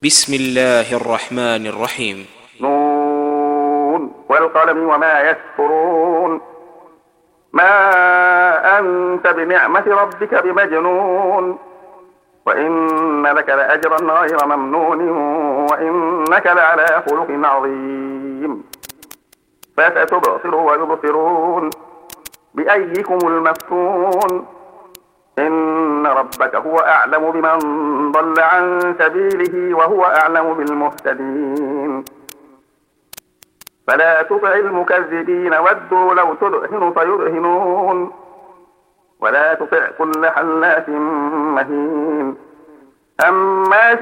بسم الله الرحمن الرحيم. نون والقلم وما يسطرون. ما أنت بنعمة ربك بمجنون، وإن لك لأجرا غير ممنون، وإنك لعلى خلق عظيم. فستبصر ويبصرون بأيكم المفتون. إن ربك هو أعلم بمن ضل عن سبيله وهو أعلم بالمهتدين. فلا تطع المكذبين ودوا لو تدهن فيدهنون، ولا تطع كل حلاف مهين هماز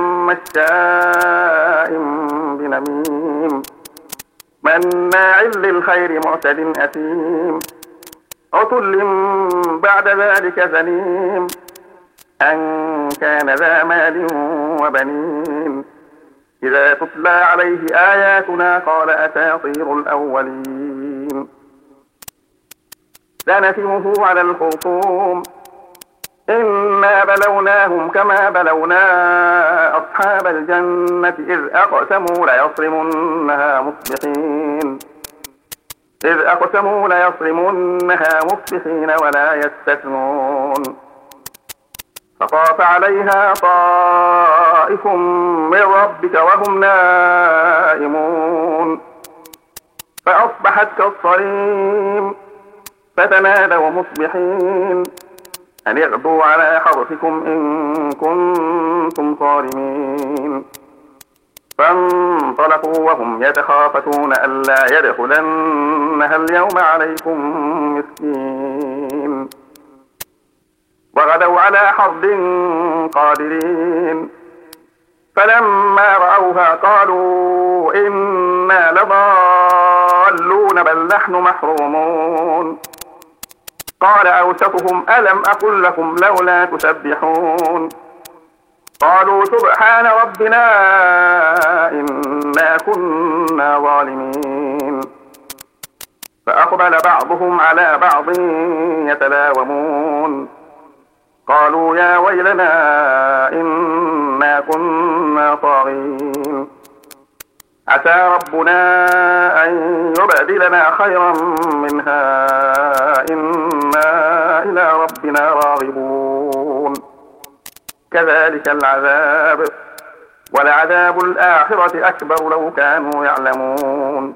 مشاء بنميم مناع للخير معتد أثيم عتل بعد ذلك زنيم أن كان ذا مال وبنين. إذا تتلى عليه آياتنا قال أساطير الأولين. سنسمه على الخرطوم. إنا بلوناهم كما بلونا أصحاب الجنة إذ أقسموا ليصرمنها مصبحين ولا يستثنون. فطاف عليها طائف من ربك وهم نائمون، فأصبحت كالصريم. فتنادوا مصبحين أن اغدوا على حرثكم إن كنتم صارمين. فانطلقوا وهم يتخافتون ألا يدخلنها اليوم عليكم مسكين. وغدوا على حرد قادرين. فلما رأوها قالوا إنا لضالون بل نحن محرومون. قال أوسطهم ألم أقل لكم لولا تسبحون. قالوا سبحان ربنا إنا كنا ظالمين. فأقبل بعضهم على بعض يتلاومون. قالوا يا ويلنا إنا كنا طاغين. عسى ربنا أن يبدلنا خيرا منها إنا إلى ربنا راغبون. كذلك العذاب ولعذاب الآخرة أكبر لو كانوا يعلمون.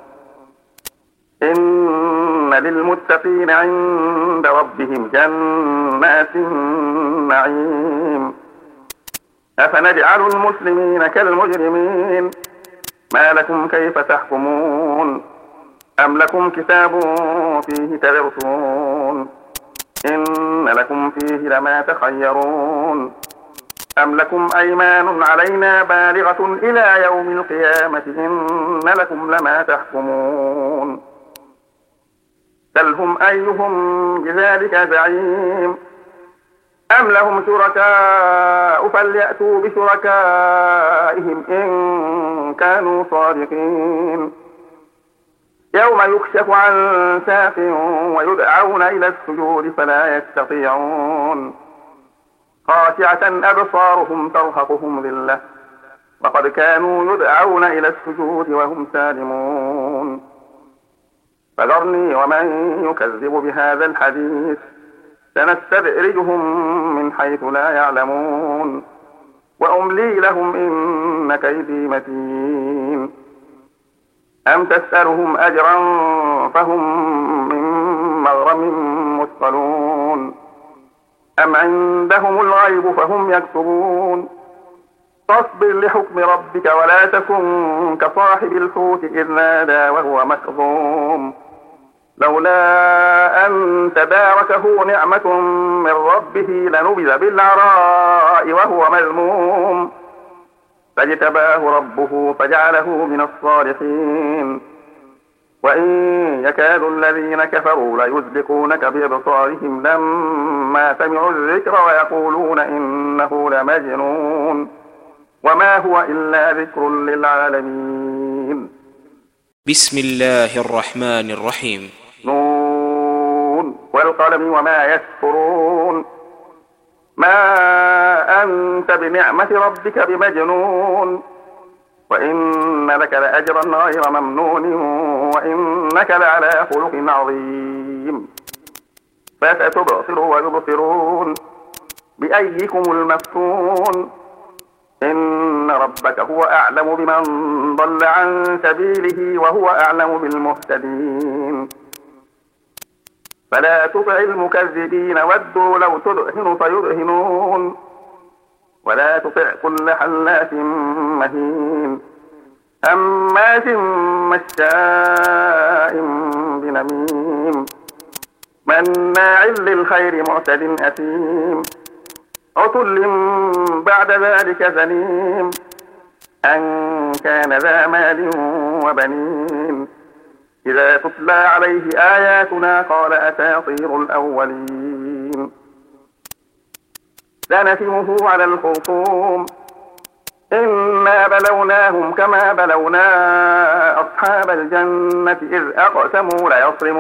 إن للمتقين عند ربهم جنات النعيم. أفنجعل المسلمين كالمجرمين ما لكم كيف تحكمون. أم لكم كتاب فيه تدرسون إن لكم فيه لما تخيرون. أم لكم أيمان علينا بالغة إلى يوم القيامة إن لكم لما تحكمون. سلهم أيهم بذلك زعيم. أم لهم شركاء فليأتوا بشركائهم إن كانوا صادقين. يوم يكشف عن ساق ويدعون إلى السجود فلا يستطيعون. خاشعة أبصارهم ترهقهم ذلة وقد كانوا يدعون إلى السجود وهم سالمون. فذرني ومن يكذب بهذا الحديث سنستدرجهم من حيث لا يعلمون. وأملي لهم إن كيدي متين. أم تسألهم أجرا فهم من مغرم مثقلون. أم عندهم الغيب فهم يكتبون. فاصبر لحكم ربك ولا تكن كصاحب الحوت إذ نادى وهو مكظوم. لولا أن تداركه نعمة من ربه لنبذ بالعراء وهو مذموم. فاجتباه ربه فجعله من الصالحين. وإن يكاد الذين كفروا ليزلقونك بأبصارهم لما سمعوا الذكر ويقولون إنه لمجنون وما هو إلا ذكر للعالمين. بسم الله الرحمن الرحيم. نون والقلم وما يسطرون. ما أنت بنعمة ربك بمجنون وإن لك لأجرا غير ممنون وإنك لعلى خلق عظيم فستبصر ويبصرون بأيكم المفتون إن ربك هو أعلم بمن ضل عن سبيله وهو أعلم بالمهتدين فلا تطع المكذبين ودوا لو تدهن فيدهنون ولا تطع كل حلاف مهين هماز مشاء بنميم مناع للخير معتد أثيم عتل بعد ذلك زنيم أن كان ذا مال وبنين إذا تتلى عليه آياتنا قال أساطير الأولين سنسمه على الخرطوم إنا بلوناهم كما بلونا أصحاب الجنة إذ أقسموا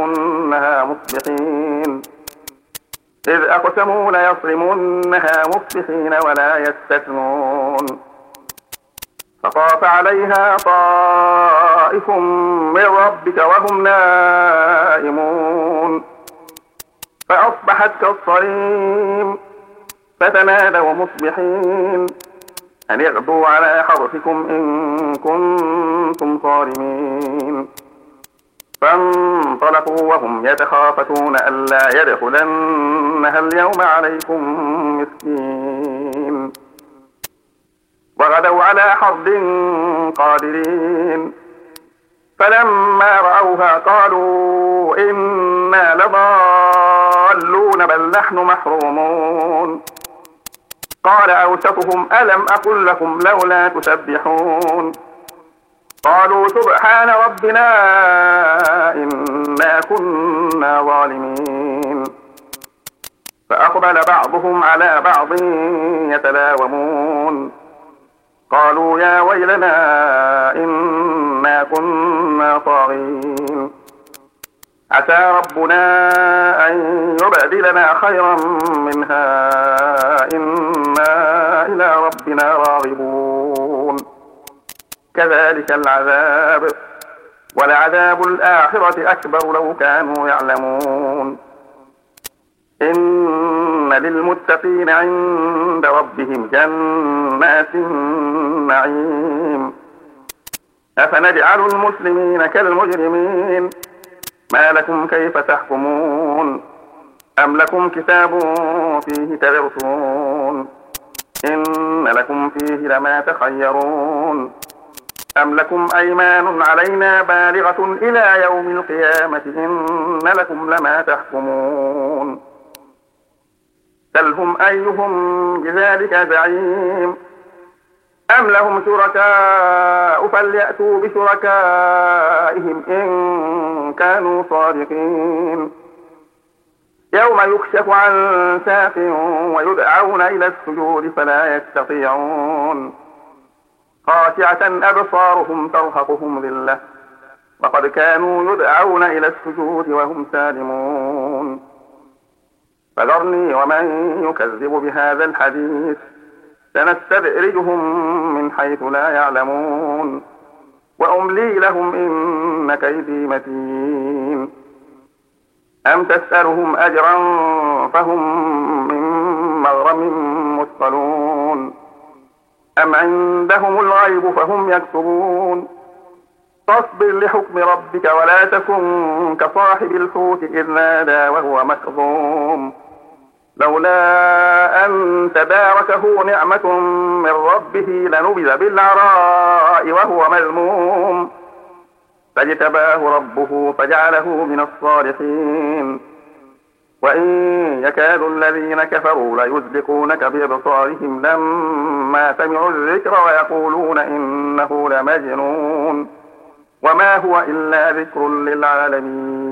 ليصرمنها مصبحين ولا يستثنون فطاف عليها طائف من ربك وهم نائمون فأصبحت كالصريم فتنادوا مصبحين أن اغدوا على حرثكم إن كنتم صارمين فانطلقوا وهم يتخافتون ألا يدخلنها اليوم عليكم مسكين وغدوا على حرد قادرين فلما رأوها قالوا إنا لضالون بل نحن محرومون قال أوسطهم ألم أقل لكم لولا تسبحون قالوا سبحان ربنا إنا كنا ظالمين فأقبل بعضهم على بعض يتلاومون قالوا يا ويلنا إنا كنا طاغين عسى ربنا أن يبدلنا خيرا منها إنا إلى ربنا راغبون كذلك العذاب ولعذاب الآخرة أكبر لو كانوا يعلمون إن للمتقين عند ربهم جنات النعيم أفنجعل المسلمين كالمجرمين ما لكم كيف تحكمون أم لكم كتاب فيه تدرسون إن لكم فيه لما تخيرون أم لكم أيمان علينا بالغة إلى يوم القيامة إن لكم لما تحكمون سلهم أيهم بذلك زعيم أم لهم شركاء فليأتوا بشركائهم إن كانوا صادقين يوم يكشف عن ساق ويدعون إلى السجود فلا يستطيعون خاشعة أبصارهم ترهقهم ذلة وقد كانوا يدعون إلى السجود وهم سالمون فذرني ومن يكذب بهذا الحديث سنستدرجهم من حيث لا يعلمون وأملي لهم إن كيدي متين أم تسألهم أجرا فهم من مغرم مثقلون أم عندهم الغيب فهم يكتبون فاصبر لحكم ربك ولا تكن كصاحب الحوت إذ نادى وهو مكظوم لولا أن تداركه نعمة من ربه لنبذ بالعراء وهو مذموم فاجتباه ربه فجعله من الصالحين وإن يكاد الذين كفروا ليزلقونك بأبصارهم لما سمعوا الذكر ويقولون إنه لمجنون وما هو إلا ذكر للعالمين